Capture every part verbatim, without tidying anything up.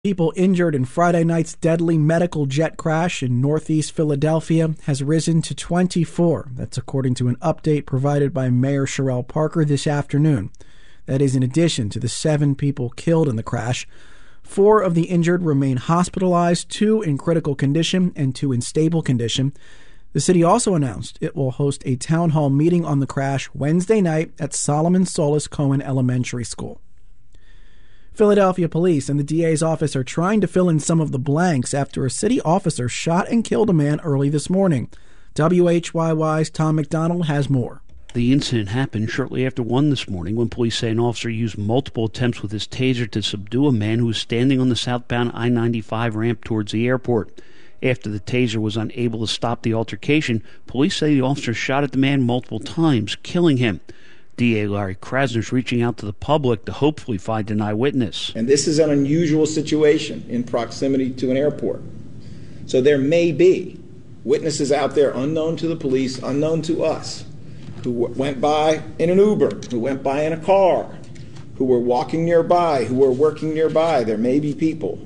People injured in Friday night's deadly medical jet crash in northeast Philadelphia has risen to twenty-four. That's according to an update provided by Mayor Sherelle Parker this afternoon. That is in addition to the seven people killed in the crash. Four of the injured remain hospitalized, two in critical condition and two in stable condition. The city also announced it will host a town hall meeting on the crash Wednesday night at Solomon Solis Cohen Elementary School. Philadelphia police and the D A's office are trying to fill in some of the blanks after a city officer shot and killed a man early this morning. W H Y Y's Tom McDonald has more. The incident happened shortly after one this morning when police say an officer used multiple attempts with his taser to subdue a man who was standing on the southbound I ninety-five ramp towards the airport. After the taser was unable to stop the altercation, police say the officer shot at the man multiple times, killing him. D A Larry Krasner is reaching out to the public to hopefully find an eyewitness. And this is an unusual situation in proximity to an airport. So there may be witnesses out there unknown to the police, unknown to us, who w- went by in an Uber, who went by in a car, who were walking nearby, who were working nearby. There may be people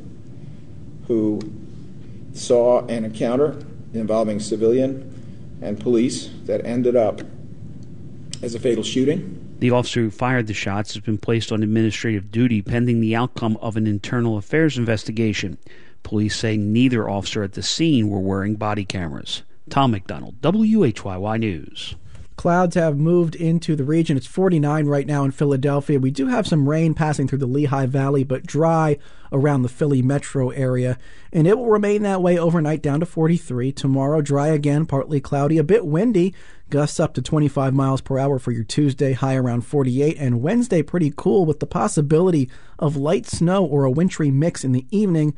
who saw an encounter involving civilian and police that ended up as a fatal shooting. The officer who fired the shots has been placed on administrative duty pending the outcome of an internal affairs investigation. Police say neither officer at the scene were wearing body cameras. Tom McDonald, W H Y Y News. Clouds have moved into the region. It's forty-nine right now in Philadelphia. We do have some rain passing through the Lehigh Valley, but dry around the Philly metro area. And it will remain that way overnight down to forty-three. Tomorrow, dry again, partly cloudy, a bit windy. Gusts up to twenty-five miles per hour for your Tuesday, high around forty-eight. And Wednesday, pretty cool with the possibility of light snow or a wintry mix in the evening.